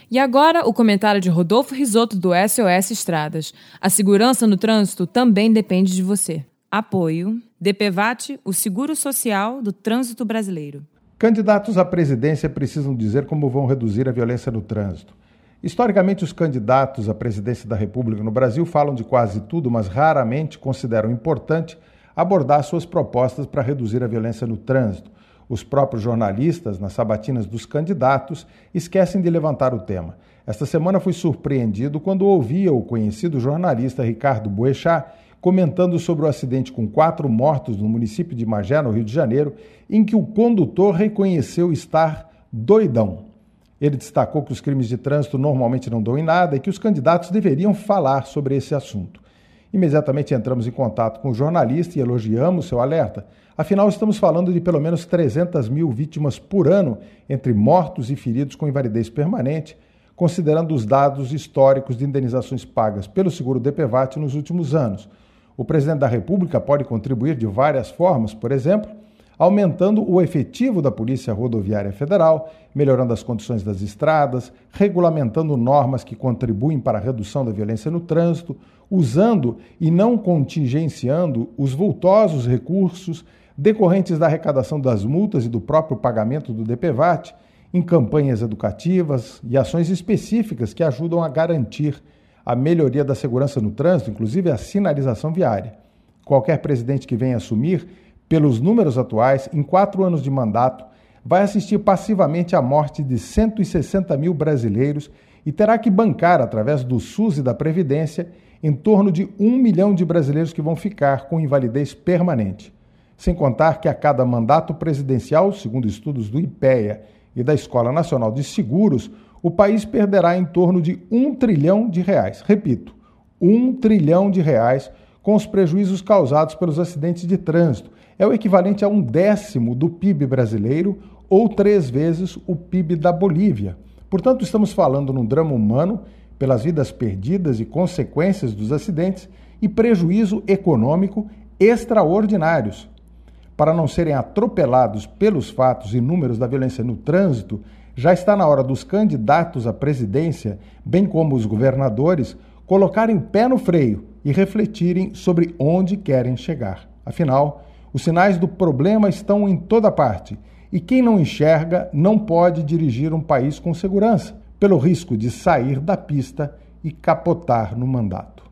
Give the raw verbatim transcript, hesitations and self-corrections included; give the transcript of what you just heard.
E agora, o comentário de Rodolfo Risotto, do S O S Estradas. A segurança no trânsito também depende de você. Apoio DPVAT, o seguro social do trânsito brasileiro. Candidatos à presidência precisam dizer como vão reduzir a violência no trânsito. Historicamente, os candidatos à presidência da República no Brasil falam de quase tudo, mas raramente consideram importante abordar suas propostas para reduzir a violência no trânsito. Os próprios jornalistas, nas sabatinas dos candidatos, esquecem de levantar o tema. Esta semana fui surpreendido quando ouvia o conhecido jornalista Ricardo Boechat comentando sobre o acidente com quatro mortos no município de Magé, no Rio de Janeiro, em que o condutor reconheceu estar doidão. Ele destacou que os crimes de trânsito normalmente não dão em nada e que os candidatos deveriam falar sobre esse assunto. Imediatamente entramos em contato com o jornalista e elogiamos seu alerta. Afinal, estamos falando de pelo menos trezentas mil vítimas por ano, entre mortos e feridos com invalidez permanente, considerando os dados históricos de indenizações pagas pelo seguro DPVAT nos últimos anos. O presidente da República pode contribuir de várias formas, por exemplo, aumentando o efetivo da Polícia Rodoviária Federal, melhorando as condições das estradas, regulamentando normas que contribuem para a redução da violência no trânsito, usando e não contingenciando os vultosos recursos decorrentes da arrecadação das multas e do próprio pagamento do DPVAT em campanhas educativas e ações específicas que ajudam a garantir a melhoria da segurança no trânsito, inclusive a sinalização viária. Qualquer presidente que venha assumir, pelos números atuais, em quatro anos de mandato, vai assistir passivamente à morte de cento e sessenta mil brasileiros e terá que bancar, através do SUS e da Previdência, em torno de um milhão de brasileiros que vão ficar com invalidez permanente. Sem contar que a cada mandato presidencial, segundo estudos do IPEA e da Escola Nacional de Seguros, o país perderá em torno de um trilhão de reais. Repito, um trilhão de reais com os prejuízos causados pelos acidentes de trânsito. É o equivalente a um décimo do P I B brasileiro ou três vezes o P I B da Bolívia. Portanto, estamos falando num drama humano pelas vidas perdidas e consequências dos acidentes e prejuízo econômico extraordinários. Para não serem atropelados pelos fatos e números da violência no trânsito, já está na hora dos candidatos à presidência, bem como os governadores, colocarem o pé no freio e refletirem sobre onde querem chegar. Afinal, os sinais do problema estão em toda parte e quem não enxerga não pode dirigir um país com segurança, pelo risco de sair da pista e capotar no mandato.